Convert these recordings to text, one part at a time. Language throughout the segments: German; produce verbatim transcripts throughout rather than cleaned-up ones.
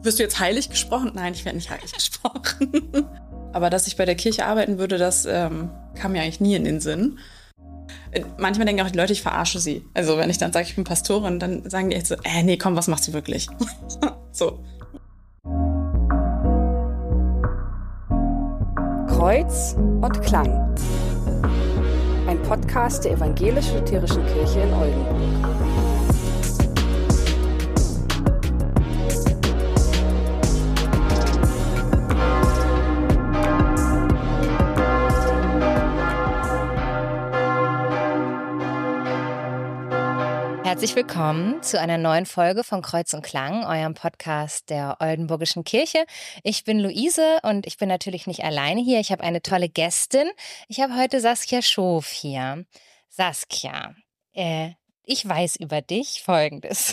Wirst du jetzt heilig gesprochen? Nein, ich werde nicht heilig gesprochen. Aber dass ich bei der Kirche arbeiten würde, das ähm, kam mir eigentlich nie in den Sinn. Manchmal denken auch die Leute, ich verarsche sie. Also wenn ich dann sage, ich bin Pastorin, dann sagen die echt so, äh, nee, komm, was machst du wirklich? So. Kreuz und Klang. Ein Podcast der Evangelisch-Lutherischen Kirche in Oldenburg. Herzlich willkommen zu einer neuen Folge von Kreuz und Klang, eurem Podcast der Oldenburgischen Kirche. Ich bin Luise und ich bin natürlich nicht alleine hier. Ich habe eine tolle Gästin. Ich habe heute Saskia Schof hier. Saskia, äh, ich weiß über dich Folgendes.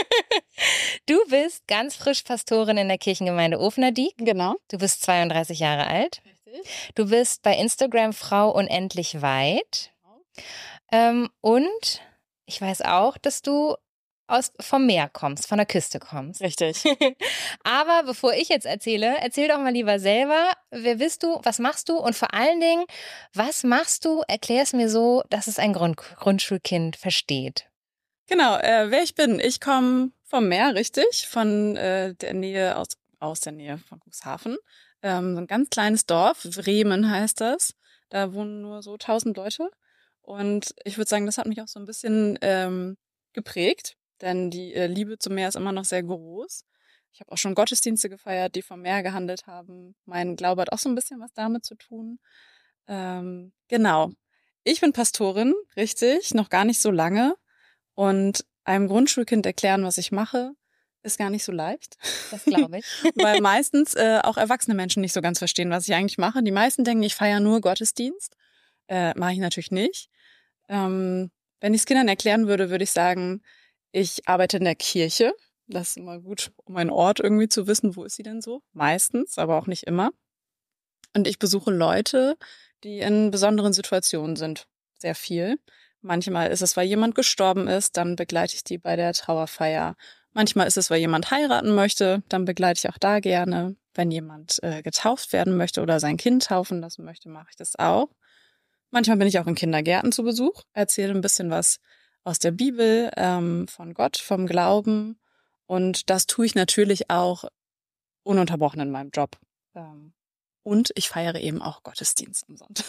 Du bist ganz frisch Pastorin in der Kirchengemeinde Ofenerdiek. Genau. Du bist zweiunddreißig Jahre alt. Richtig. Du bist bei Instagram Frau unendlich weit. Ähm, und ich weiß auch, dass du aus, vom Meer kommst, von der Küste kommst. Richtig. Aber bevor ich jetzt erzähle, erzähl doch mal lieber selber, wer bist du, was machst du und vor allen Dingen, was machst du, erklär es mir so, dass es ein Grund, Grundschulkind versteht. Genau, äh, wer ich bin. Ich komme vom Meer, richtig, von äh, der Nähe, aus, aus der Nähe von Cuxhaven. Ähm, so ein ganz kleines Dorf, Bremen heißt das. Da wohnen nur so tausend Leute. Und ich würde sagen, das hat mich auch so ein bisschen ähm, geprägt, denn die äh, Liebe zum Meer ist immer noch sehr groß. Ich habe auch schon Gottesdienste gefeiert, die vom Meer gehandelt haben. Mein Glaube hat auch so ein bisschen was damit zu tun. Ähm, genau. Ich bin Pastorin, richtig, noch gar nicht so lange. Und einem Grundschulkind erklären, was ich mache, ist gar nicht so leicht. Das glaube ich. Weil meistens äh, auch erwachsene Menschen nicht so ganz verstehen, was ich eigentlich mache. Die meisten denken, ich feiere nur Gottesdienst. Äh, mache ich natürlich nicht. Ähm, wenn ich es Kindern erklären würde, würde ich sagen, ich arbeite in der Kirche. Das ist immer gut, um einen Ort irgendwie zu wissen, wo ist sie denn so? Meistens, aber auch nicht immer. Und ich besuche Leute, die in besonderen Situationen sind. Sehr viel. Manchmal ist es, weil jemand gestorben ist, dann begleite ich die bei der Trauerfeier. Manchmal ist es, weil jemand heiraten möchte, dann begleite ich auch da gerne. Wenn jemand äh, getauft werden möchte oder sein Kind taufen lassen möchte, mache ich das auch. Manchmal bin ich auch in Kindergärten zu Besuch, erzähle ein bisschen was aus der Bibel, ähm, von Gott, vom Glauben. Und das tue ich natürlich auch ununterbrochen in meinem Job. Ähm, und ich feiere eben auch Gottesdienst am Sonntag.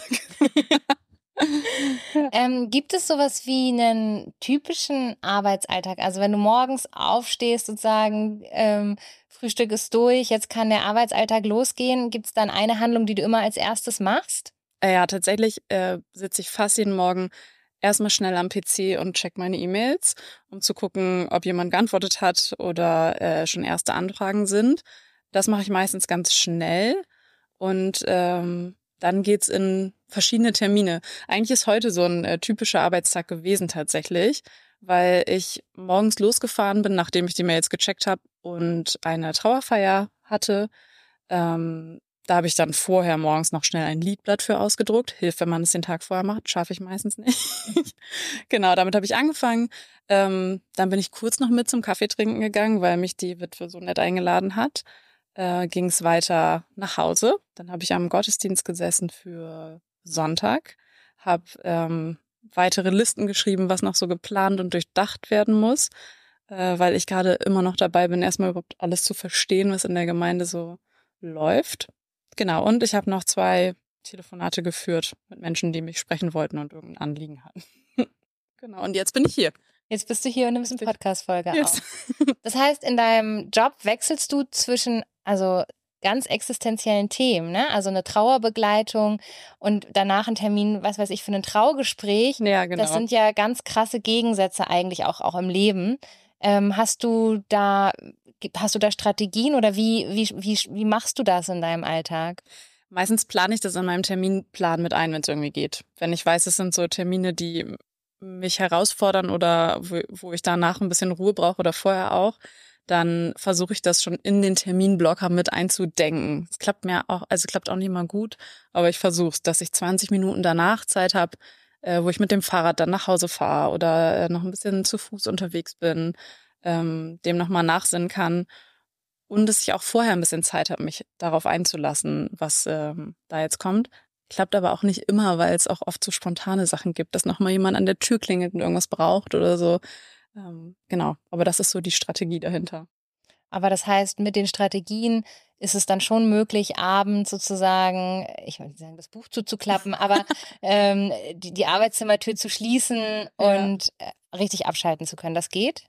ähm, gibt es sowas wie einen typischen Arbeitsalltag? Also wenn du morgens aufstehst sozusagen, ähm, Frühstück ist durch, jetzt kann der Arbeitsalltag losgehen. Gibt es dann eine Handlung, die du immer als erstes machst? Ja, tatsächlich äh, sitze ich fast jeden Morgen erstmal schnell am P C und check meine E-Mails, um zu gucken, ob jemand geantwortet hat oder äh, schon erste Anfragen sind. Das mache ich meistens ganz schnell und ähm, dann geht's in verschiedene Termine. Eigentlich ist heute so ein äh, typischer Arbeitstag gewesen tatsächlich, weil ich morgens losgefahren bin, nachdem ich die Mails gecheckt habe und eine Trauerfeier hatte. Ähm, Da habe ich dann vorher morgens noch schnell ein Liedblatt für ausgedruckt. Hilft, wenn man es den Tag vorher macht. Schaffe ich meistens nicht. Genau, damit habe ich angefangen. Ähm, dann bin ich kurz noch mit zum Kaffee trinken gegangen, weil mich die Witwe so nett eingeladen hat. Äh, ging es weiter nach Hause. Dann habe ich am Gottesdienst gesessen für Sonntag. Habe ähm, weitere Listen geschrieben, was noch so geplant und durchdacht werden muss. Äh, weil ich gerade immer noch dabei bin, erstmal überhaupt alles zu verstehen, was in der Gemeinde so läuft. Genau, und ich habe noch zwei Telefonate geführt mit Menschen, die mich sprechen wollten und irgendein Anliegen hatten. Genau, und jetzt bin ich hier. Jetzt bist du hier und nimmst eine Podcast-Folge Yes. auf. Das heißt, in deinem Job wechselst du zwischen also ganz existenziellen Themen, ne? Also eine Trauerbegleitung und danach ein Termin, was weiß ich, für ein Traugespräch. Ja, genau. Das sind ja ganz krasse Gegensätze eigentlich auch, auch im Leben. Ähm, hast du da Hast du da Strategien oder wie, wie, wie, wie machst du das in deinem Alltag? Meistens plane ich das in meinem Terminplan mit ein, wenn es irgendwie geht. Wenn ich weiß, es sind so Termine, die mich herausfordern oder wo, wo ich danach ein bisschen Ruhe brauche oder vorher auch, dann versuche ich das schon in den Terminblocker mit einzudenken. Es klappt mir auch, also klappt auch nicht mal gut, aber ich versuche es, dass ich zwanzig Minuten danach Zeit habe, äh, wo ich mit dem Fahrrad dann nach Hause fahre oder äh, noch ein bisschen zu Fuß unterwegs bin, ähm, dem nochmal nachsinnen kann. Und dass ich auch vorher ein bisschen Zeit habe, mich darauf einzulassen, was ähm, da jetzt kommt. Klappt aber auch nicht immer, weil es auch oft so spontane Sachen gibt, dass nochmal jemand an der Tür klingelt und irgendwas braucht oder so. Ähm, genau, aber das ist so die Strategie dahinter. Aber das heißt, mit den Strategien ist es dann schon möglich, abends sozusagen, ich will nicht sagen, das Buch zuzuklappen, aber ähm, die, die Arbeitszimmertür zu schließen und ja. richtig abschalten zu können. Das geht?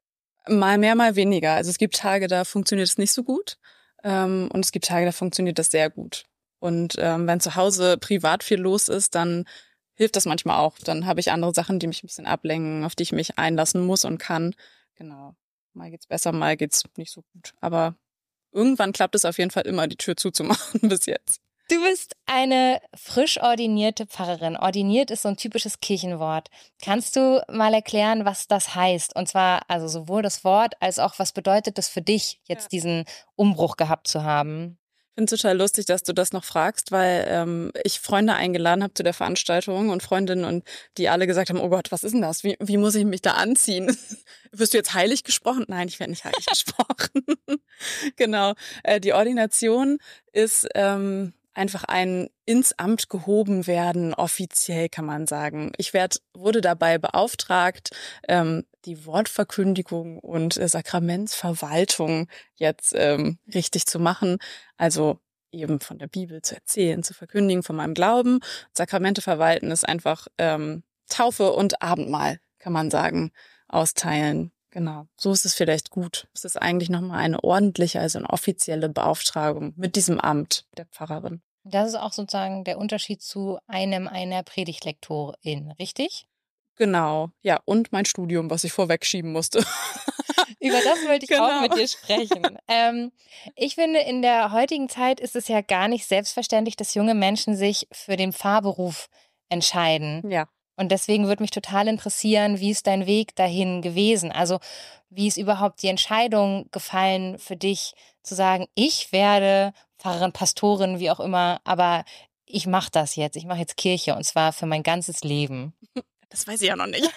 Mal mehr, mal weniger. Also es gibt Tage, da funktioniert es nicht so gut ähm, und es gibt Tage, da funktioniert das sehr gut. Und ähm, wenn zu Hause privat viel los ist, dann hilft das manchmal auch. Dann habe ich andere Sachen, die mich ein bisschen ablenken, auf die ich mich einlassen muss und kann. Genau. Mal geht's besser, mal geht's nicht so gut. Aber irgendwann klappt es auf jeden Fall immer, die Tür zuzumachen bis jetzt. Du bist eine frisch ordinierte Pfarrerin. Ordiniert ist so ein typisches Kirchenwort. Kannst du mal erklären, was das heißt? Und zwar also sowohl das Wort als auch, was bedeutet es für dich, jetzt ja. diesen Umbruch gehabt zu haben? Ich finde es total lustig, dass du das noch fragst, weil ähm, ich Freunde eingeladen habe zu der Veranstaltung und Freundinnen und die alle gesagt haben, oh Gott, was ist denn das? Wie, wie muss ich mich da anziehen? Wirst du jetzt heilig gesprochen? Nein, ich werde nicht heilig gesprochen. Genau. Äh, die Ordination ist ähm, einfach ein ins Amt gehoben werden, offiziell kann man sagen. Ich werd, wurde dabei beauftragt, ähm, die Wortverkündigung und äh, Sakramentsverwaltung jetzt ähm, richtig zu machen. Also eben von der Bibel zu erzählen, zu verkündigen, von meinem Glauben. Sakramente verwalten ist einfach ähm, Taufe und Abendmahl, kann man sagen, austeilen. Genau, so ist es vielleicht gut. Es ist eigentlich nochmal eine ordentliche, also eine offizielle Beauftragung mit diesem Amt der Pfarrerin. Das ist auch sozusagen der Unterschied zu einem einer Predigtlektorin, richtig? Genau, ja, und mein Studium, was ich vorwegschieben musste. Über das wollte ich genau. auch mit dir sprechen. ähm, ich finde, in der heutigen Zeit ist es ja gar nicht selbstverständlich, dass junge Menschen sich für den Pfarrberuf entscheiden. Ja. Und deswegen würde mich total interessieren, wie ist dein Weg dahin gewesen? Also wie ist überhaupt die Entscheidung gefallen für dich, zu sagen, ich werde Pfarrerin, Pastorin, wie auch immer, aber ich mache das jetzt, ich mache jetzt Kirche und zwar für mein ganzes Leben. Das weiß ich ja noch nicht.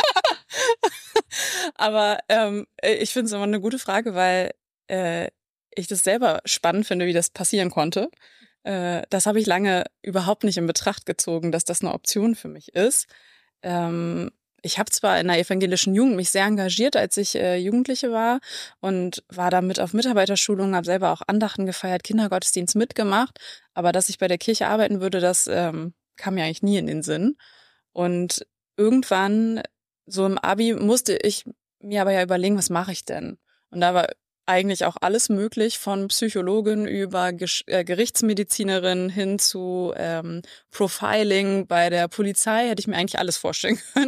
Aber ähm, ich finde es immer eine gute Frage, weil äh, ich das selber spannend finde, wie das passieren konnte. Äh, das habe ich lange überhaupt nicht in Betracht gezogen, dass das eine Option für mich ist. Ähm, ich habe zwar in der evangelischen Jugend mich sehr engagiert, als ich äh, Jugendliche war und war da mit auf Mitarbeiterschulungen, habe selber auch Andachten gefeiert, Kindergottesdienst mitgemacht, aber dass ich bei der Kirche arbeiten würde, das ähm, kam mir eigentlich nie in den Sinn. Und irgendwann, so im Abi, musste ich mir aber ja überlegen, was mache ich denn? Und da war eigentlich auch alles möglich, von Psychologin über Gesch- äh, Gerichtsmedizinerin hin zu ähm, Profiling bei der Polizei, hätte ich mir eigentlich alles vorstellen können.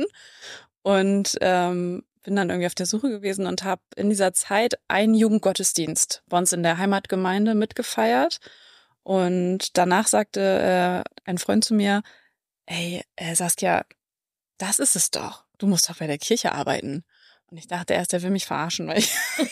Und ähm, bin dann irgendwie auf der Suche gewesen und habe in dieser Zeit einen Jugendgottesdienst bei uns in der Heimatgemeinde mitgefeiert. Und danach sagte äh, ein Freund zu mir, ey, äh, Saskia, das ist es doch. Du musst doch bei der Kirche arbeiten. Und ich dachte erst, er will mich verarschen, weil ich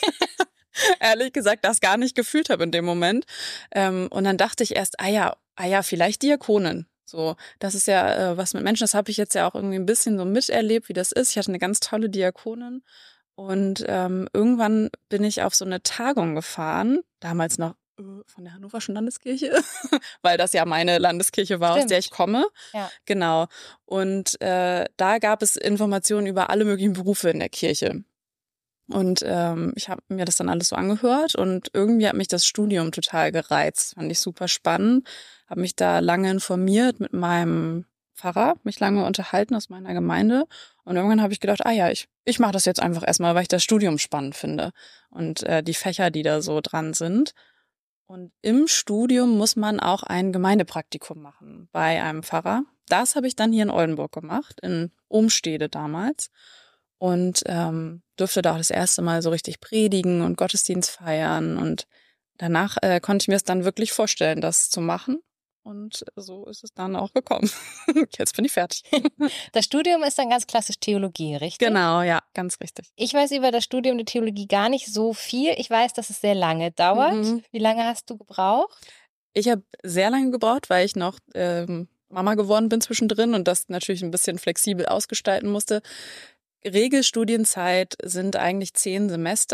ehrlich gesagt das gar nicht gefühlt habe in dem Moment. Ähm, und dann dachte ich erst, ah ja, ah ja, vielleicht Diakonin. So, das ist ja äh, was mit Menschen, das habe ich jetzt ja auch irgendwie ein bisschen so miterlebt, wie das ist. Ich hatte eine ganz tolle Diakonin. Und ähm, irgendwann bin ich auf so eine Tagung gefahren, damals noch von der Hannoverschen Landeskirche, weil das ja meine Landeskirche war, Stimmt. aus der ich komme. Ja. Genau. Und äh, da gab es Informationen über alle möglichen Berufe in der Kirche. Und ähm, ich habe mir das dann alles so angehört und irgendwie hat mich das Studium total gereizt. Fand ich super spannend. Habe mich da lange informiert mit meinem Pfarrer, mich lange unterhalten aus meiner Gemeinde. Und irgendwann habe ich gedacht, ah ja, ich, ich mache das jetzt einfach erstmal, weil ich das Studium spannend finde. Und äh, die Fächer, die da so dran sind. Und im Studium muss man auch ein Gemeindepraktikum machen bei einem Pfarrer. Das habe ich dann hier in Oldenburg gemacht, in Ohnstede damals. Und ähm, durfte da auch das erste Mal so richtig predigen und Gottesdienst feiern. Und danach äh, konnte ich mir es dann wirklich vorstellen, das zu machen. Und so ist es dann auch gekommen. Jetzt bin ich fertig. Das Studium ist dann ganz klassisch Theologie, richtig? Genau, ja, ganz richtig. Ich weiß über das Studium der Theologie gar nicht so viel. Ich weiß, dass es sehr lange dauert. Mhm. Wie lange hast du gebraucht? Ich habe sehr lange gebraucht, weil ich noch ähm, Mama geworden bin zwischendrin und das natürlich ein bisschen flexibel ausgestalten musste. Regelstudienzeit sind eigentlich zehn Semester.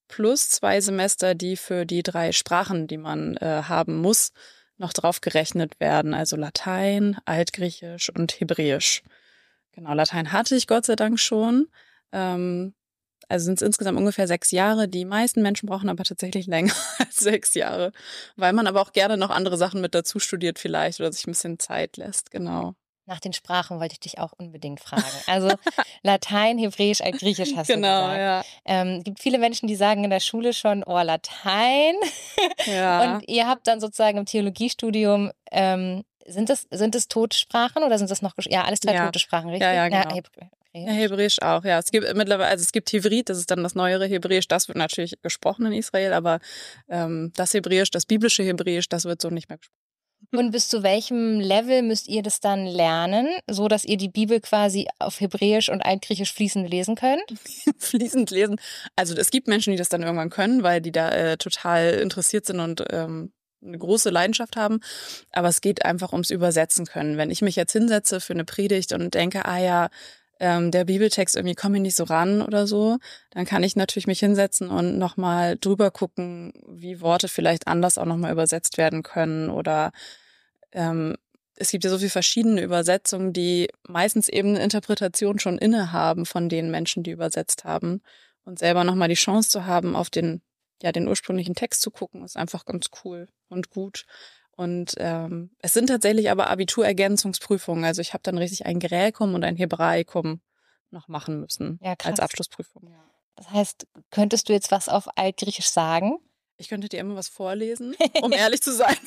plus zwei Semester, die für die drei Sprachen, die man äh, haben muss, noch drauf gerechnet werden. Also Latein, Altgriechisch und Hebräisch. Genau, Latein hatte ich Gott sei Dank schon. Ähm, also sind es insgesamt ungefähr sechs Jahre. Die meisten Menschen brauchen aber tatsächlich länger als sechs Jahre, weil man aber auch gerne noch andere Sachen mit dazu studiert vielleicht oder sich ein bisschen Zeit lässt, genau. Nach den Sprachen wollte ich dich auch unbedingt fragen. Also Latein, Hebräisch, Altgriechisch hast genau, du gesagt. Ja. Ähm, gibt viele Menschen, die sagen in der Schule schon, oh, Latein. Ja. Und ihr habt dann sozusagen im Theologiestudium, ähm, sind das, sind das Totensprachen oder sind das noch, ja, alles drei ja. tote Sprachen, richtig? Ja, ja, genau. Ja, Hebräisch. Ja, Hebräisch auch, ja. Es gibt mittlerweile, also es gibt Hevrit, das ist dann das neuere Hebräisch, das wird natürlich gesprochen in Israel, aber ähm, das Hebräisch, das biblische Hebräisch, das wird so nicht mehr gesprochen. Und bis zu welchem Level müsst ihr das dann lernen, so dass ihr die Bibel quasi auf Hebräisch und Altgriechisch fließend lesen könnt? Fließend lesen. Also es gibt Menschen, die das dann irgendwann können, weil die da äh, total interessiert sind und ähm, eine große Leidenschaft haben. Aber es geht einfach ums Übersetzen können. Wenn ich mich jetzt hinsetze für eine Predigt und denke, ah ja, ähm, der Bibeltext irgendwie komme ich nicht so ran oder so, dann kann ich natürlich mich hinsetzen und nochmal drüber gucken, wie Worte vielleicht anders auch nochmal übersetzt werden können oder ähm, es gibt ja so viele verschiedene Übersetzungen, die meistens eben eine Interpretation schon innehaben von den Menschen, die übersetzt haben und selber nochmal die Chance zu haben, auf den, ja, den ursprünglichen Text zu gucken, ist einfach ganz cool und gut. Und ähm, es sind tatsächlich aber Abiturergänzungsprüfungen. Also ich habe dann richtig ein Graekum und ein Hebraikum noch machen müssen Ja, krass. als Abschlussprüfung. Ja. Das heißt, könntest du jetzt was auf Altgriechisch sagen? Ich könnte dir immer was vorlesen, um ehrlich zu sein.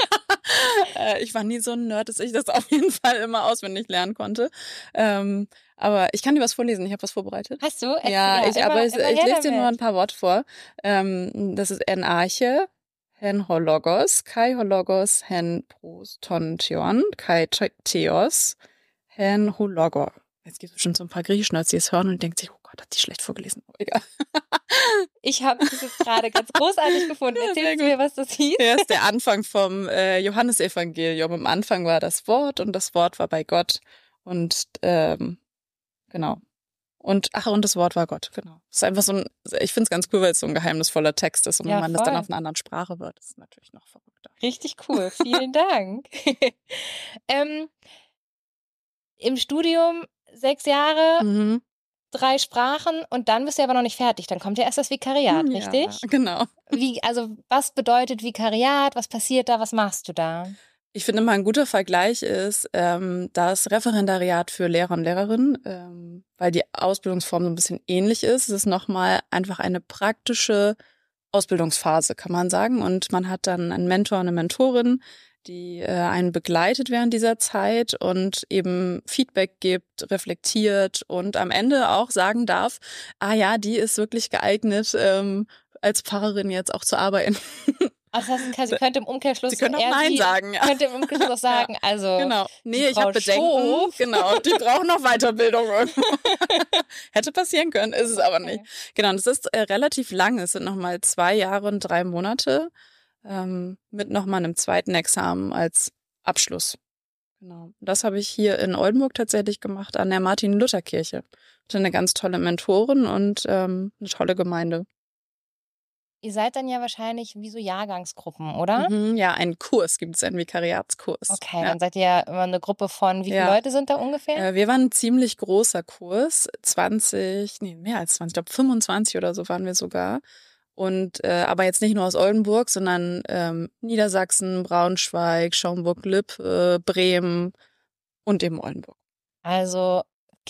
Ich war nie so ein Nerd, dass ich das auf jeden Fall immer auswendig lernen konnte. Ähm, aber ich kann dir was vorlesen. Ich habe was vorbereitet. Hast du? Erzähl, ja, ich, immer, aber ich, ich lese dir nur ein paar Worte vor. Ähm, das ist en Arche, hen hologos, kai hologos, hen prostontion, kai theos, hen hologo. Jetzt gibt es bestimmt so ein paar Griechisch-Nerds, die es hören und denken sich, oh Gott, hat die schlecht vorgelesen. Oh, egal. Ich habe das jetzt gerade ganz großartig gefunden. Erzählst du mir, was das hieß? Ja, ist der Anfang vom äh, Johannesevangelium. Am Anfang war das Wort und das Wort war bei Gott. Und ähm, genau. Und ach, und das Wort war Gott, genau. Das ist einfach so ein, ich finde es ganz cool, weil es so ein geheimnisvoller Text ist. Und ja, wenn man voll. das dann auf einer anderen Sprache wird, ist es natürlich noch verrückter. Richtig cool, vielen Dank. ähm, Im Studium sechs Jahre, mhm. drei Sprachen und dann bist du aber noch nicht fertig. Dann kommt ja erst das Vikariat, ja, richtig? Genau. Wie, also was bedeutet Vikariat? Was passiert da? Was machst du da? Ich finde mal ein guter Vergleich ist ähm, das Referendariat für Lehrer und Lehrerinnen, ähm, weil die Ausbildungsform so ein bisschen ähnlich ist. Es ist nochmal einfach eine praktische Ausbildungsphase, kann man sagen. Und man hat dann einen Mentor und eine Mentorin, die äh, einen begleitet während dieser Zeit und eben Feedback gibt, reflektiert und am Ende auch sagen darf, ah ja, die ist wirklich geeignet, ähm, als Pfarrerin jetzt auch zu arbeiten. Also das heißt, sie könnte im Umkehrschluss sie könnte auch Nein sie, sagen, ja. könnte im Umkehrschluss auch sagen, ja. also genau. Nee, ich habe Bedenken, Schof. Genau, die brauchen noch Weiterbildung. Hätte passieren können, ist es aber nicht. Okay. Genau, und es ist äh, relativ lang, es sind nochmal zwei Jahre und drei Monate. Ähm, mit nochmal einem zweiten Examen als Abschluss. Genau. Das habe ich hier in Oldenburg tatsächlich gemacht, an der Martin-Luther-Kirche. Hatte eine ganz tolle Mentorin und ähm, eine tolle Gemeinde. Ihr seid dann ja wahrscheinlich wie so Jahrgangsgruppen, oder? Mhm, ja, einen Kurs gibt es, einen Vikariatskurs. Okay, ja. Dann seid ihr ja immer eine Gruppe von, wie viele ja. Leute sind da ungefähr? Äh, wir waren ein ziemlich großer Kurs, zwanzig, nee, mehr als zwanzig, ich glaube fünfundzwanzig oder so waren wir sogar. Und äh, aber jetzt nicht nur aus Oldenburg, sondern ähm, Niedersachsen, Braunschweig, Schaumburg-Lippe, äh, Bremen und eben Oldenburg. Also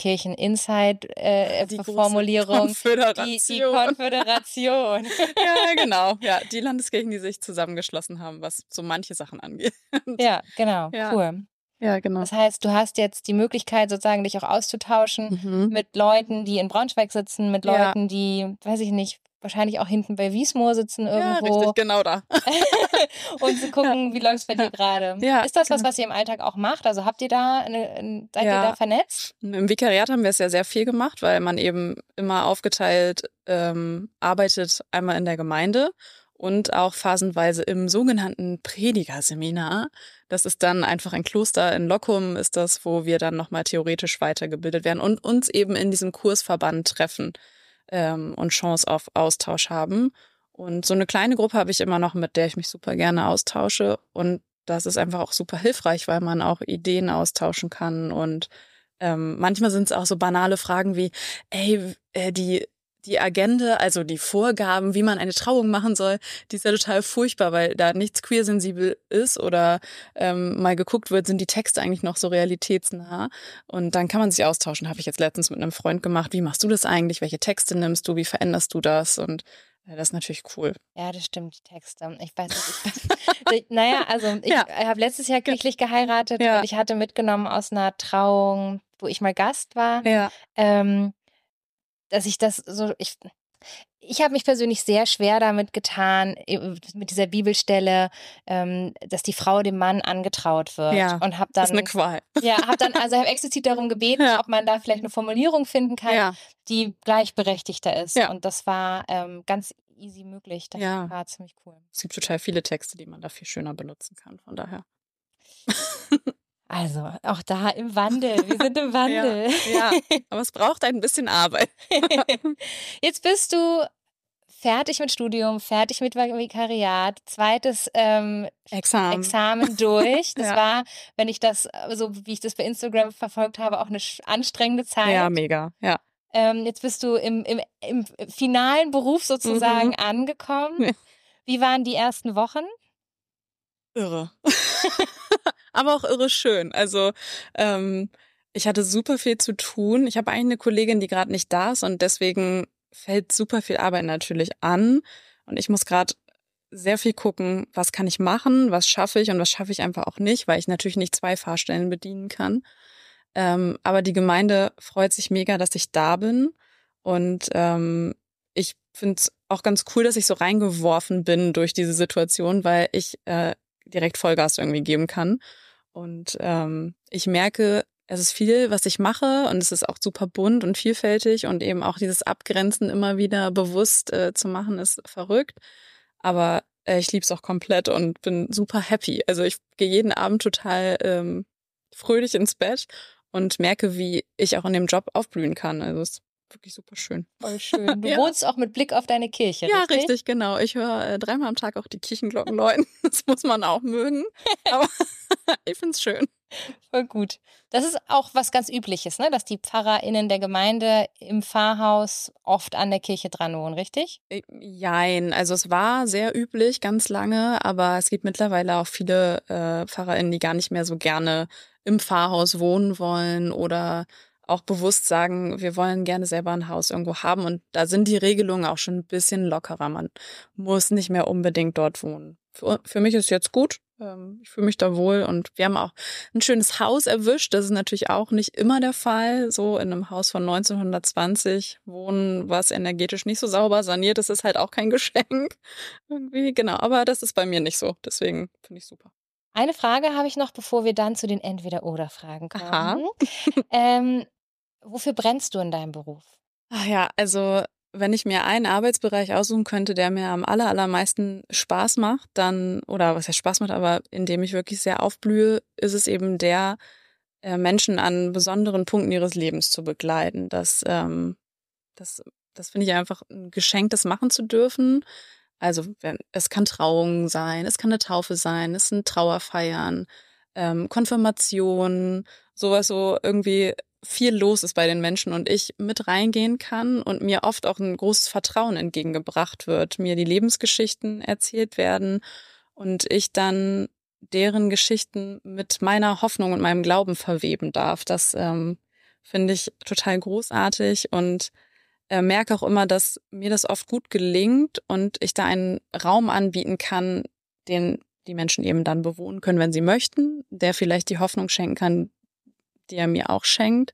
Kirchen-Inside-Formulierung. Die Konföderation. Die, die Konföderation. Ja, genau. Ja, die Landeskirchen, die sich zusammengeschlossen haben, was so manche Sachen angeht. Ja, genau. Ja. Cool. Ja, genau. Das heißt, du hast jetzt die Möglichkeit, sozusagen dich auch auszutauschen mhm. mit Leuten, die in Braunschweig sitzen, mit Leuten, ja. die, weiß ich nicht, wahrscheinlich auch hinten bei Wiesmoor sitzen irgendwo. Ja, richtig, genau da. Und zu gucken, ja. wie läuft es bei dir gerade. Ja, ist das genau. was, was ihr im Alltag auch macht? Also habt ihr da, eine, seid ja. ihr da vernetzt? Im Vikariat haben wir es ja sehr viel gemacht, weil man eben immer aufgeteilt ähm, arbeitet, einmal in der Gemeinde und auch phasenweise im sogenannten Predigerseminar. Das ist dann einfach ein Kloster in Lockum, ist das, wo wir dann nochmal theoretisch weitergebildet werden und uns eben in diesem Kursverband treffen. ähm, und Chance auf Austausch haben. Und so eine kleine Gruppe habe ich immer noch, mit der ich mich super gerne austausche. Und das ist einfach auch super hilfreich, weil man auch Ideen austauschen kann. Und ähm, manchmal sind es auch so banale Fragen wie, ey, äh, die die Agenda, also die Vorgaben, wie man eine Trauung machen soll, die ist ja total furchtbar, weil da nichts queersensibel ist oder ähm, mal geguckt wird, sind die Texte eigentlich noch so realitätsnah. Und dann kann man sich austauschen. Habe ich jetzt letztens mit einem Freund gemacht. Wie machst du das eigentlich? Welche Texte nimmst du? Wie veränderst du das? Und ja, das ist natürlich cool. Ja, das stimmt, die Texte. Ich weiß nicht. Ich, naja, also ich Ja. habe letztes Jahr kirchlich geheiratet Ja. und ich hatte mitgenommen aus einer Trauung, wo ich mal Gast war, Ja. ähm, dass ich das so, ich, ich habe mich persönlich sehr schwer damit getan, mit dieser Bibelstelle, ähm, dass die Frau dem Mann angetraut wird. Ja, und habe dann, das ist eine Qual. Ja, habe dann, also habe explizit darum gebeten, Ja. ob man da vielleicht eine Formulierung finden kann, Ja. die gleichberechtigter ist. Ja. Und das war ähm, ganz easy möglich. Das Ja. war ziemlich cool. Es gibt total viele Texte, die man da viel schöner benutzen kann, von daher. Also, auch da im Wandel. Wir sind im Wandel. Ja, ja, aber es braucht ein bisschen Arbeit. Jetzt bist du fertig mit Studium, fertig mit Vikariat, zweites ähm, Examen. Examen durch. Das Ja. war, wenn ich das, so wie ich das bei Instagram verfolgt habe, auch eine anstrengende Zeit. Ja, mega, ja. Ähm, jetzt bist du im, im, im finalen Beruf sozusagen Mhm. angekommen. Ja. Wie waren die ersten Wochen? Irre. Aber auch irre schön. Also ähm, ich hatte super viel zu tun. Ich habe eigentlich eine Kollegin, die gerade nicht da ist und deswegen fällt super viel Arbeit natürlich an. Und ich muss gerade sehr viel gucken, was kann ich machen, was schaffe ich und was schaffe ich einfach auch nicht, weil ich natürlich nicht zwei Fahrstellen bedienen kann. Ähm, aber die Gemeinde freut sich mega, dass ich da bin. Und ähm, ich finde es auch ganz cool, dass ich so reingeworfen bin durch diese Situation, weil ich äh, direkt Vollgas irgendwie geben kann. Und ähm, ich merke, es ist viel, was ich mache und es ist auch super bunt und vielfältig und eben auch dieses Abgrenzen immer wieder bewusst äh, zu machen, ist verrückt. Aber äh, ich liebe es auch komplett und bin super happy. Also ich gehe jeden Abend total ähm, fröhlich ins Bett und merke, wie ich auch in dem Job aufblühen kann. Also es ist wirklich super schön. Voll schön. Du Ja. wohnst auch mit Blick auf deine Kirche, Ja, richtig? richtig, genau. Ich höre äh, dreimal am Tag auch die Kirchenglocken läuten. Das muss man auch mögen. Aber ich find's schön. Voll gut. Das ist auch was ganz Übliches, ne? Dass die PfarrerInnen der Gemeinde im Pfarrhaus oft an der Kirche dran wohnen, richtig? Äh, Jein, also es war sehr üblich ganz lange, aber es gibt mittlerweile auch viele äh, PfarrerInnen, die gar nicht mehr so gerne im Pfarrhaus wohnen wollen oder auch bewusst sagen, wir wollen gerne selber ein Haus irgendwo haben. Und da sind die Regelungen auch schon ein bisschen lockerer. Man muss nicht mehr unbedingt dort wohnen. Für, für mich ist jetzt gut. Ähm, ich fühle mich da wohl und wir haben auch ein schönes Haus erwischt. Das ist natürlich auch nicht immer der Fall. So in einem Haus von neunzehnhundertzwanzig wohnen, was energetisch nicht so sauber saniert ist, ist halt auch kein Geschenk. Irgendwie, genau. Aber das ist bei mir nicht so. Deswegen finde ich super. Eine Frage habe ich noch, bevor wir dann zu den Entweder-Oder-Fragen kommen. Aha. ähm, wofür brennst du in deinem Beruf? Ach ja, also wenn ich mir einen Arbeitsbereich aussuchen könnte, der mir am aller, allermeisten Spaß macht, dann, oder was heißt Spaß macht, aber in dem ich wirklich sehr aufblühe, ist es eben der, äh, Menschen an besonderen Punkten ihres Lebens zu begleiten. Das, ähm, das, das finde ich einfach ein Geschenk, das machen zu dürfen. Also wenn, es kann Trauung sein, es kann eine Taufe sein, es sind Trauerfeiern, ähm, Konfirmation, sowas, so irgendwie viel los ist bei den Menschen und ich mit reingehen kann und mir oft auch ein großes Vertrauen entgegengebracht wird, mir die Lebensgeschichten erzählt werden und ich dann deren Geschichten mit meiner Hoffnung und meinem Glauben verweben darf. Das ähm, finde ich total großartig und äh, merke auch immer, dass mir das oft gut gelingt und ich da einen Raum anbieten kann, den die Menschen eben dann bewohnen können, wenn sie möchten, der vielleicht die Hoffnung schenken kann, die er mir auch schenkt.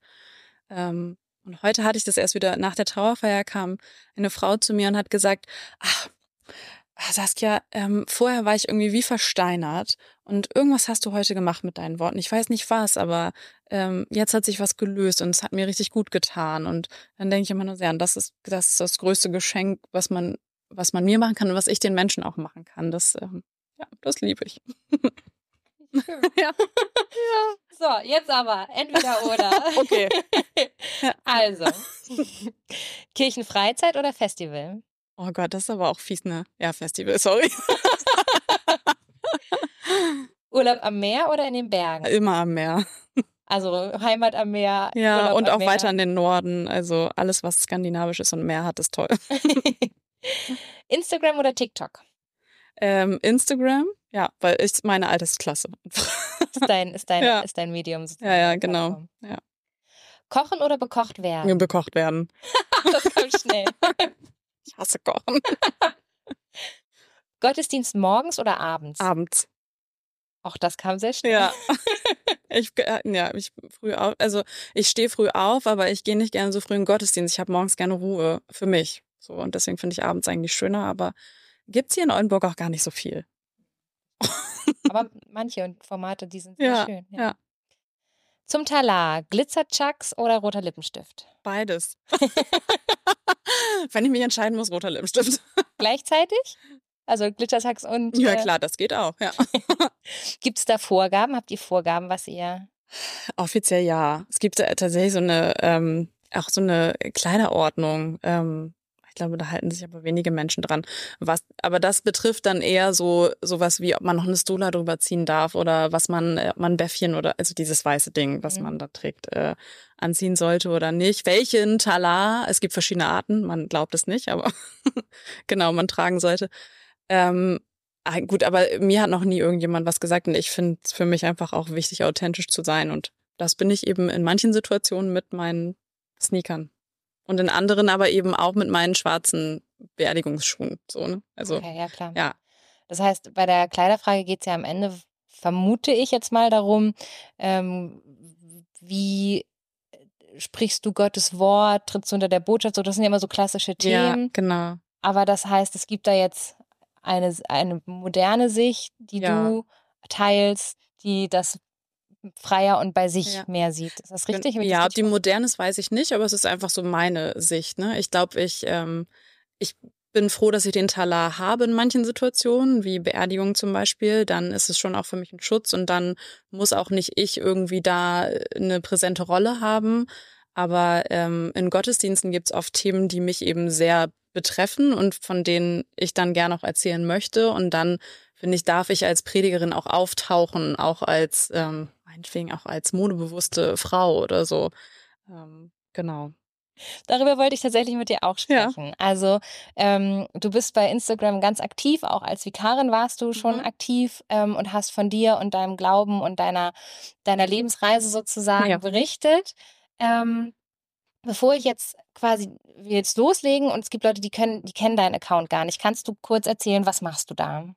Ähm, und heute hatte ich das erst wieder, nach der Trauerfeier kam eine Frau zu mir und hat gesagt, ach, Saskia, ähm, vorher war ich irgendwie wie versteinert und irgendwas hast du heute gemacht mit deinen Worten. Ich weiß nicht was, aber ähm, jetzt hat sich was gelöst und es hat mir richtig gut getan. Und dann denke ich immer nur sehr, und das ist, das ist das größte Geschenk, was man, was man mir machen kann und was ich den Menschen auch machen kann. Das, ähm, ja, das liebe ich. Schön. Ja. So, jetzt aber, entweder oder. Okay. Also, Kirchenfreizeit oder Festival? Oh Gott, das ist aber auch fies, ne? Ja, Festival, sorry. Urlaub am Meer oder in den Bergen? Immer am Meer. Also Heimat am Meer. Ja, Urlaub und am auch Meer. weiter in den Norden. Also alles, was skandinavisch ist und Meer hat, ist toll. Instagram oder TikTok? Ähm, Instagram, ja, weil ich meine Altersklasse. Ist dein, ist dein, Ja. ist dein Medium sozusagen. Ja, ja, genau. Ja. Kochen oder bekocht werden? Bekocht werden. Das kommt schnell. Ich hasse Kochen. Gottesdienst morgens oder abends? Abends. Auch das kam sehr schnell. Ja. Ich, ja, ich früh auf, also ich stehe früh auf, aber ich gehe nicht gerne so früh in den Gottesdienst. Ich habe morgens gerne Ruhe für mich. So, und deswegen finde ich abends eigentlich schöner, aber gibt's hier in Oldenburg auch gar nicht so viel. Aber manche Formate, die sind sehr Ja, schön. ja. Zum Talar, Glitzerchucks oder roter Lippenstift? Beides. Wenn ich mich entscheiden muss, roter Lippenstift. Gleichzeitig? Also Glitzerchucks und... Ja äh, klar, das geht auch, ja. Gibt es da Vorgaben? Habt ihr Vorgaben, was ihr... Offiziell ja. Es gibt äh, tatsächlich so eine, ähm, auch so eine Kleiderordnung. Ähm, ich glaube, da halten sich aber wenige Menschen dran. Was, aber das betrifft dann eher so sowas wie, ob man noch eine Stola drüber ziehen darf oder was man, ob man ein Bäffchen oder, also dieses weiße Ding, was Mhm. man da trägt, äh, anziehen sollte oder nicht. Welchen Talar, es gibt verschiedene Arten, man glaubt es nicht, aber genau, man tragen sollte. Ähm, ah, gut, aber mir hat noch nie irgendjemand was gesagt und ich finde es für mich einfach auch wichtig, authentisch zu sein und das bin ich eben in manchen Situationen mit meinen Sneakern. Und in anderen aber eben auch mit meinen schwarzen Beerdigungsschuhen. So, ne? Also, Okay, ja klar. ja. Das heißt, bei der Kleiderfrage geht es ja am Ende, vermute ich jetzt mal darum, ähm, wie sprichst du Gottes Wort, trittst du unter der Botschaft, so das sind ja immer so klassische Themen. Ja, genau. Aber das heißt, es gibt da jetzt eine, eine moderne Sicht, die Ja. du teilst, die das freier und bei sich Ja. mehr sieht. Ist das richtig? Hab ich das Ja, ob richtig die modern ist, weiß ich nicht, aber es ist einfach so meine Sicht. Ne? Ich glaube, ich, ähm, ich bin froh, dass ich den Talar habe in manchen Situationen, wie Beerdigung zum Beispiel. Dann ist es schon auch für mich ein Schutz und dann muss auch nicht ich irgendwie da eine präsente Rolle haben. Aber ähm, in Gottesdiensten gibt es oft Themen, die mich eben sehr betreffen und von denen ich dann gerne auch erzählen möchte. Und dann, finde ich, darf ich als Predigerin auch auftauchen, auch als, ähm, meinetwegen auch als modebewusste Frau oder so. Ähm, genau. Darüber wollte ich tatsächlich mit dir auch sprechen. Ja. Also ähm, du bist bei Instagram ganz aktiv, auch als Vikarin warst du schon mhm. aktiv ähm, und hast von dir und deinem Glauben und deiner, deiner Lebensreise sozusagen ja. berichtet. Ähm, bevor ich jetzt quasi, wir jetzt loslegen und es gibt Leute, die können, die kennen deinen Account gar nicht. Kannst du kurz erzählen, was machst du da?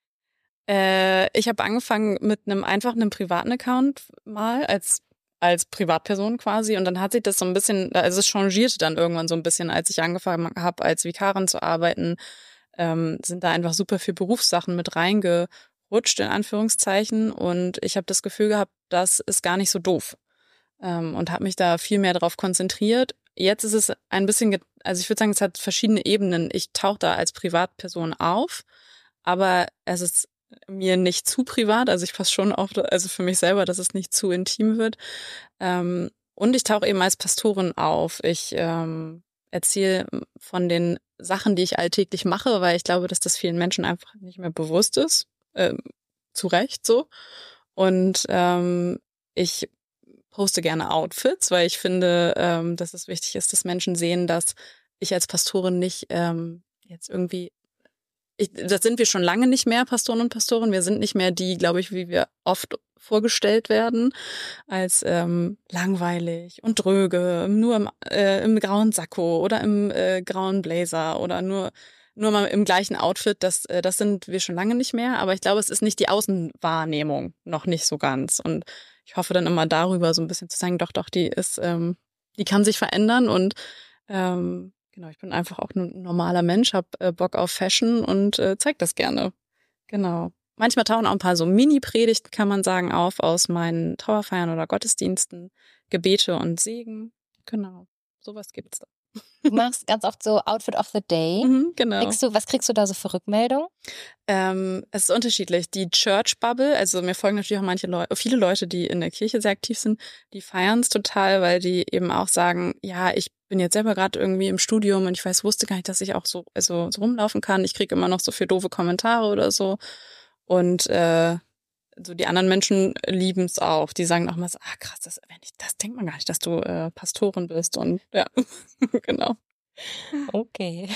Äh, ich habe angefangen mit einem einfach einem privaten Account mal als als Privatperson quasi und dann hat sich das so ein bisschen, also es changierte dann irgendwann so ein bisschen, als ich angefangen habe, als Vikarin zu arbeiten, ähm, sind da einfach super viel Berufssachen mit reingerutscht, in Anführungszeichen, und ich habe das Gefühl gehabt, das ist gar nicht so doof ähm, und habe mich da viel mehr darauf konzentriert. Jetzt ist es ein bisschen, also ich würde sagen, es hat verschiedene Ebenen. Ich tauche da als Privatperson auf, aber es ist mir nicht zu privat, also ich passe schon auf, also für mich selber, dass es nicht zu intim wird. Ähm, und ich tauche eben als Pastorin auf. Ich ähm, erzähle von den Sachen, die ich alltäglich mache, weil ich glaube, dass das vielen Menschen einfach nicht mehr bewusst ist. Ähm, zu Recht so. Und ähm, ich poste gerne Outfits, weil ich finde, ähm, dass es wichtig ist, dass Menschen sehen, dass ich als Pastorin nicht ähm, jetzt irgendwie Ich, das sind wir schon lange nicht mehr, Pastoren und Pastoren. Wir sind nicht mehr die, glaube ich, wie wir oft vorgestellt werden, als ähm, langweilig und dröge, nur im, äh, im grauen Sakko oder im äh, grauen Blazer oder nur nur mal im gleichen Outfit. Das, äh, das sind wir schon lange nicht mehr. Aber ich glaube, es ist nicht die Außenwahrnehmung, noch nicht so ganz. Und ich hoffe dann immer darüber so ein bisschen zu sagen, doch, doch, die ist, ähm, die kann sich verändern und ähm, genau, ich bin einfach auch ein normaler Mensch, habe äh, Bock auf Fashion und äh, zeige das gerne. Genau. Manchmal tauchen auch ein paar so Mini-Predigten, kann man sagen, auf aus meinen Trauerfeiern oder Gottesdiensten, Gebete und Segen. Genau, sowas gibt's da. Du machst ganz oft so Outfit of the Day. Mhm, genau. Kriegst du, was kriegst du da so für Rückmeldung? Ähm, es ist unterschiedlich. Die Church Bubble, also mir folgen natürlich auch manche Leute, viele Leute, die in der Kirche sehr aktiv sind, die feiern es total, weil die eben auch sagen, ja, ich bin jetzt selber gerade irgendwie im Studium und ich weiß, wusste gar nicht, dass ich auch so, also so rumlaufen kann. Ich kriege immer noch so viel doofe Kommentare oder so. Und äh, so die anderen Menschen lieben es auch. Die sagen auch mal so, ah krass, das, wenn ich, das denkt man gar nicht, dass du äh, Pastorin bist. Und ja, genau. Okay.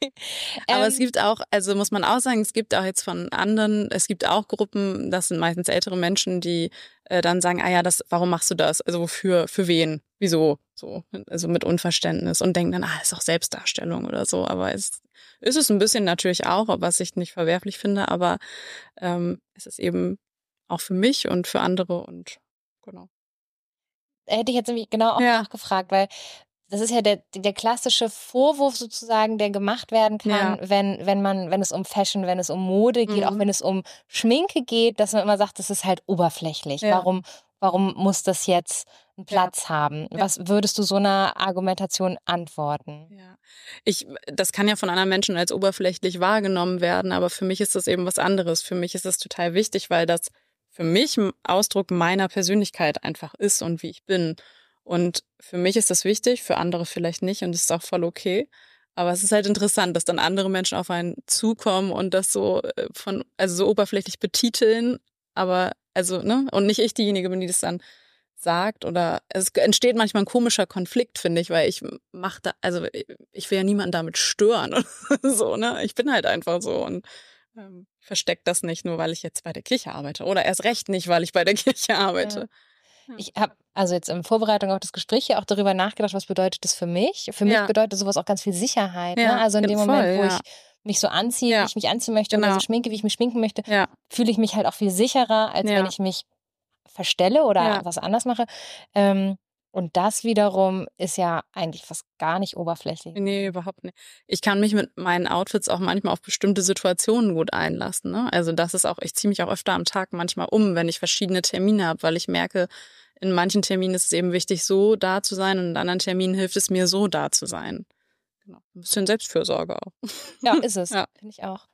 Aber ähm, es gibt auch, also muss man auch sagen, es gibt auch jetzt von anderen, es gibt auch Gruppen, das sind meistens ältere Menschen, die äh, dann sagen, ah ja, das, warum machst du das? Also wofür, für wen? Wieso? So, also mit Unverständnis und denken dann, ah, das ist auch Selbstdarstellung oder so. Aber es ist es ein bisschen natürlich auch, was ich nicht verwerflich finde, aber ähm, es ist eben auch für mich und für andere und genau. Hätte ich jetzt nämlich genau auch Ja. nachgefragt, weil das ist ja der, der klassische Vorwurf sozusagen, der gemacht werden kann, Ja. wenn, wenn man, wenn es um Fashion, wenn es um Mode geht, Mhm. auch wenn es um Schminke geht, dass man immer sagt, das ist halt oberflächlich. Ja. Warum, warum muss das jetzt einen Platz haben? Ja. Was würdest du so einer Argumentation antworten? Ja, ich, das kann ja von anderen Menschen als oberflächlich wahrgenommen werden, aber für mich ist das eben was anderes. Für mich ist es total wichtig, weil das für mich ein Ausdruck meiner Persönlichkeit einfach ist und wie ich bin. Und für mich ist das wichtig, für andere vielleicht nicht und das ist auch voll okay. Aber es ist halt interessant, dass dann andere Menschen auf einen zukommen und das so äh, von, also so oberflächlich betiteln, aber also, ne, und nicht ich diejenige bin, die das dann sagt oder es entsteht manchmal ein komischer Konflikt, finde ich, weil ich mache da, also ich will ja niemanden damit stören oder so, ne? Ich bin halt einfach so und ähm, verstecke das nicht nur, weil ich jetzt bei der Kirche arbeite oder erst recht nicht, weil ich bei der Kirche arbeite. Ja. Ich habe also jetzt in Vorbereitung auf das Gespräch ja auch darüber nachgedacht, was bedeutet das für mich? Für mich Ja. bedeutet sowas auch ganz viel Sicherheit. Ja, Ne? Also in dem voll, Moment, wo ja. ich mich so anziehe, Ja. wie ich mich anziehen möchte Genau. oder so schminke, wie ich mich schminken möchte, Ja, fühle ich mich halt auch viel sicherer, als Ja. wenn ich mich verstelle oder Ja. was anders mache. Ähm, und das wiederum ist ja eigentlich fast gar nicht oberflächlich. nee, überhaupt nicht. Ich kann mich mit meinen Outfits auch manchmal auf bestimmte Situationen gut einlassen. Ne? Also das ist auch, ich ziehe mich auch öfter am Tag manchmal um, wenn ich verschiedene Termine habe, weil ich merke, in manchen Terminen ist es eben wichtig, so da zu sein und in anderen Terminen hilft es mir, so da zu sein. Genau. Ein bisschen Selbstfürsorge auch. Ja, ist es. Ja. Finde ich auch.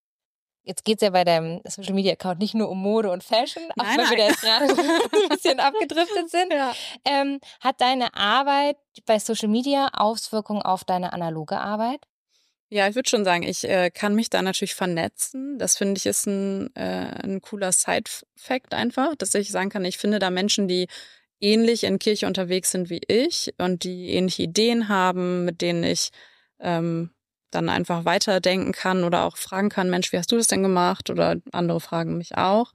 Jetzt geht es ja bei deinem Social Media Account nicht nur um Mode und Fashion, auch Nein, wenn wir nein. da jetzt gerade ein bisschen abgedriftet sind. Ja. Ähm, hat deine Arbeit bei Social Media Auswirkungen auf deine analoge Arbeit? Ja, ich würde schon sagen, ich äh, kann mich da natürlich vernetzen. Das finde ich ist ein, äh, ein cooler Side-Fact einfach, dass ich sagen kann, ich finde da Menschen, die ähnlich in Kirche unterwegs sind wie ich und die ähnliche Ideen haben, mit denen ich ähm, dann einfach weiterdenken kann oder auch fragen kann, Mensch, wie hast du das denn gemacht? Oder andere fragen mich auch.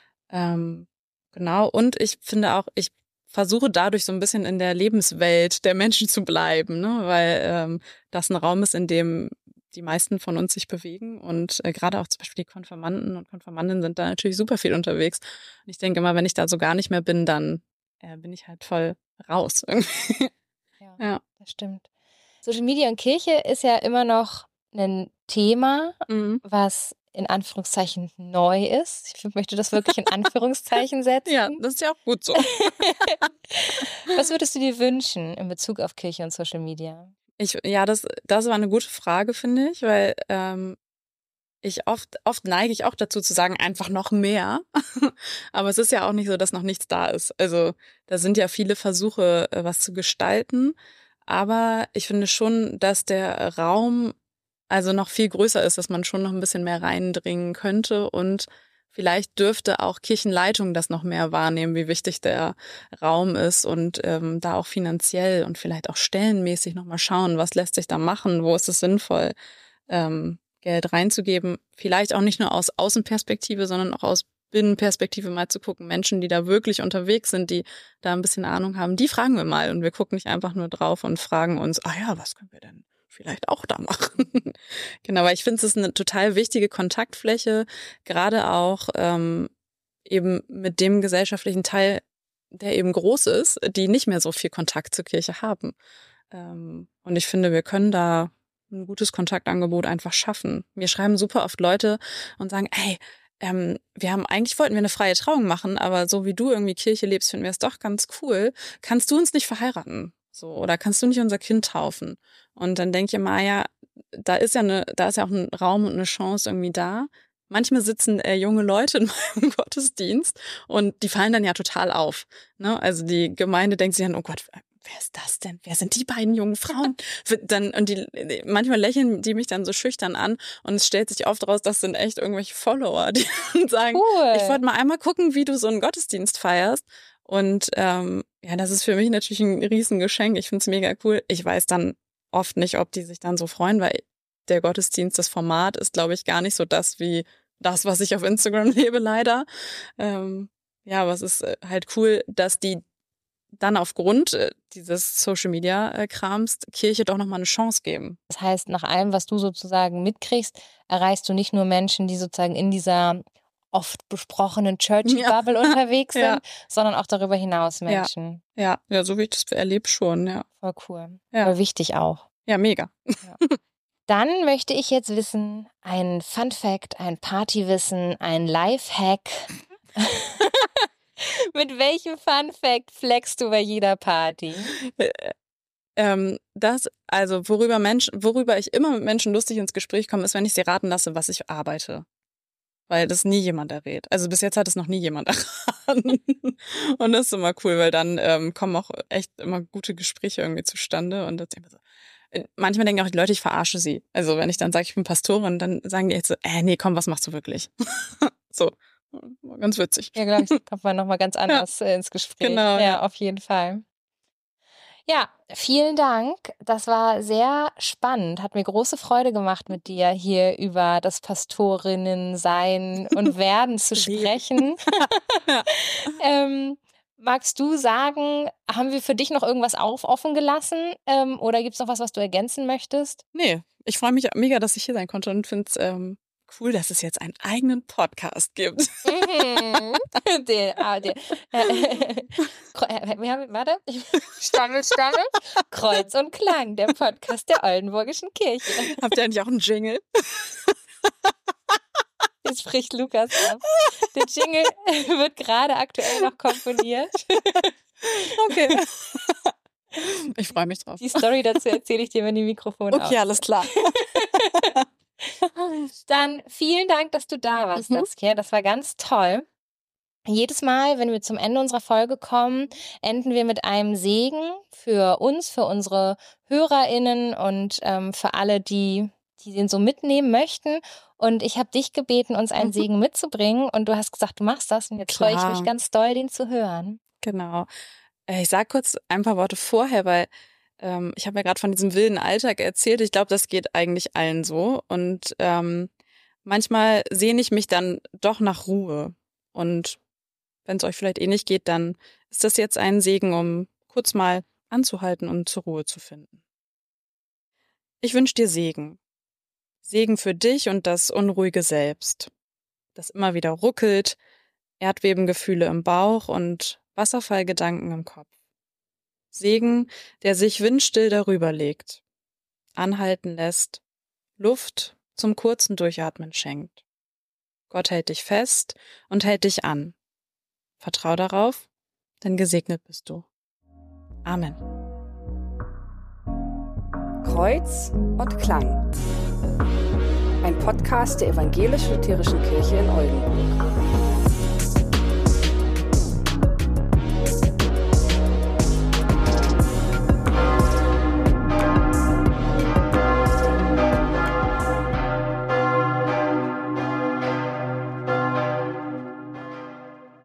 Ähm, genau. Und ich finde auch, ich versuche dadurch so ein bisschen in der Lebenswelt der Menschen zu bleiben, ne? Weil ähm, das ein Raum ist, in dem die meisten von uns sich bewegen und äh, gerade auch zum Beispiel die Konfirmanden und Konfirmandinnen sind da natürlich super viel unterwegs. Und ich denke immer, wenn ich da so gar nicht mehr bin, dann äh, bin ich halt voll raus irgendwie. Ja, Ja. das stimmt. Social Media und Kirche ist ja immer noch ein Thema, Mhm. was in Anführungszeichen neu ist. Ich möchte das wirklich in Anführungszeichen setzen. Ja, das ist ja auch gut so. Was würdest du dir wünschen in Bezug auf Kirche und Social Media? Ich, ja, das, das war eine gute Frage, finde ich, weil ähm, ich oft, oft neige ich auch dazu zu sagen, einfach noch mehr. Aber es ist ja auch nicht so, dass noch nichts da ist. Also da sind ja viele Versuche, äh, was zu gestalten. Aber ich finde schon, dass der Raum also noch viel größer ist, dass man schon noch ein bisschen mehr reindringen könnte und vielleicht dürfte auch Kirchenleitung das noch mehr wahrnehmen, wie wichtig der Raum ist und ähm, da auch finanziell und vielleicht auch stellenmäßig nochmal schauen, was lässt sich da machen, wo ist es sinnvoll, ähm, Geld reinzugeben. Vielleicht auch nicht nur aus Außenperspektive, sondern auch aus Binnenperspektive mal zu gucken, Menschen, die da wirklich unterwegs sind, die da ein bisschen Ahnung haben, die fragen wir mal und wir gucken nicht einfach nur drauf und fragen uns, ah ja, was können wir denn vielleicht auch da machen. Genau, weil ich finde, es ist eine total wichtige Kontaktfläche, gerade auch ähm, eben mit dem gesellschaftlichen Teil, der eben groß ist, die nicht mehr so viel Kontakt zur Kirche haben. Ähm, und ich finde, wir können da ein gutes Kontaktangebot einfach schaffen. Mir schreiben super oft Leute und sagen, ey, ähm, wir haben eigentlich wollten wir eine freie Trauung machen, aber so wie du irgendwie Kirche lebst, finden wir es doch ganz cool. Kannst du uns nicht verheiraten? So, oder kannst du nicht unser Kind taufen? Und dann denke ich immer, ja, da ist ja eine, da ist ja auch ein Raum und eine Chance irgendwie da. Manchmal sitzen äh, junge Leute in meinem Gottesdienst und die fallen dann ja total auf. Ne? Also die Gemeinde denkt sich dann, oh Gott, wer ist das denn? Wer sind die beiden jungen Frauen? Dann, und die, manchmal lächeln die mich dann so schüchtern an und es stellt sich oft raus, das sind echt irgendwelche Follower, die dann sagen, cool. Ich wollte mal einmal gucken, wie du so einen Gottesdienst feierst. Und ähm, ja, das ist für mich natürlich ein Riesengeschenk. Ich finde es mega cool. Ich weiß dann oft nicht, ob die sich dann so freuen, weil der Gottesdienst, das Format ist, glaube ich, gar nicht so das wie das, was ich auf Instagram lebe, leider. Ähm, ja, aber es ist halt cool, dass die dann aufgrund dieses Social-Media-Krams Kirche doch nochmal eine Chance geben. Das heißt, nach allem, was du sozusagen mitkriegst, erreichst du nicht nur Menschen, die sozusagen in dieser oft besprochenen Churchy-Bubble ja. unterwegs sind, ja. sondern auch darüber hinaus Menschen. Ja, ja, ja, so wie ich das erlebe schon, ja. Voll cool. Ja. Voll wichtig auch. Ja, mega. Ja. Dann möchte ich jetzt wissen, ein Fun-Fact, ein Partywissen, ein Life-Hack. Mit welchem Fun-Fact flexst du bei jeder Party? Ähm, das, also worüber Menschen, worüber ich immer mit Menschen lustig ins Gespräch komme, ist, wenn ich sie raten lasse, was ich arbeite. Weil das nie jemand errät. Also bis jetzt hat es noch nie jemand erraten. Und das ist immer cool, weil dann ähm, kommen auch echt immer gute Gespräche irgendwie zustande. Und das ist immer so. Manchmal denken auch die Leute, ich verarsche sie. Also wenn ich dann sage, ich bin Pastorin, dann sagen die echt so, äh, nee, komm, was machst du wirklich? So, ganz witzig. Ja, glaube ich, kommt man nochmal ganz anders ja. ins Gespräch. Genau. Ja, auf jeden Fall. Ja, vielen Dank. Das war sehr spannend. Hat mir große Freude gemacht, mit dir hier über das Pastorinnen-Sein und Werden zu sprechen. ja. ähm, Magst du sagen, haben wir für dich noch irgendwas auf, offen gelassen ähm, oder gibt es noch was, was du ergänzen möchtest? Nee, ich freue mich mega, dass ich hier sein konnte und finde es ähm, cool, dass es jetzt einen eigenen Podcast gibt. Mhm. den, ah, den, äh, wir haben, warte, Stammel, Stammel, Kreuz und Klang, der Podcast der Oldenburgischen Kirche. Habt ihr eigentlich auch einen Jingle? Jetzt spricht Lukas ab. Der Jingle wird gerade aktuell noch komponiert. Okay. Ich freue mich drauf. Die Story dazu erzähle ich dir, wenn die Mikrofone Okay, aus. Alles klar. Dann vielen Dank, dass du da warst, mhm. Saskia. Das war ganz toll. Jedes Mal, wenn wir zum Ende unserer Folge kommen, enden wir mit einem Segen für uns, für unsere HörerInnen und ähm, für alle, die die den so mitnehmen möchten. Und ich habe dich gebeten, uns einen Segen mitzubringen. Und du hast gesagt, du machst das. Und jetzt freue ich mich ganz doll, den zu hören. Genau. Ich sage kurz ein paar Worte vorher, weil ähm, ich habe ja gerade von diesem wilden Alltag erzählt. Ich glaube, das geht eigentlich allen so. Und ähm, manchmal sehne ich mich dann doch nach Ruhe. Und wenn es euch vielleicht ähnlich geht, dann ist das jetzt ein Segen, um kurz mal anzuhalten und zur Ruhe zu finden. Ich wünsche dir Segen. Segen für dich und das unruhige Selbst, das immer wieder ruckelt, Erdbebengefühle im Bauch und Wasserfallgedanken im Kopf. Segen, der sich windstill darüber legt, anhalten lässt, Luft zum kurzen Durchatmen schenkt. Gott hält dich fest und hält dich an. Vertrau darauf, denn gesegnet bist du. Amen. Kreuz und Klang. Ein Podcast der Evangelisch-Lutherischen Kirche in Oldenburg.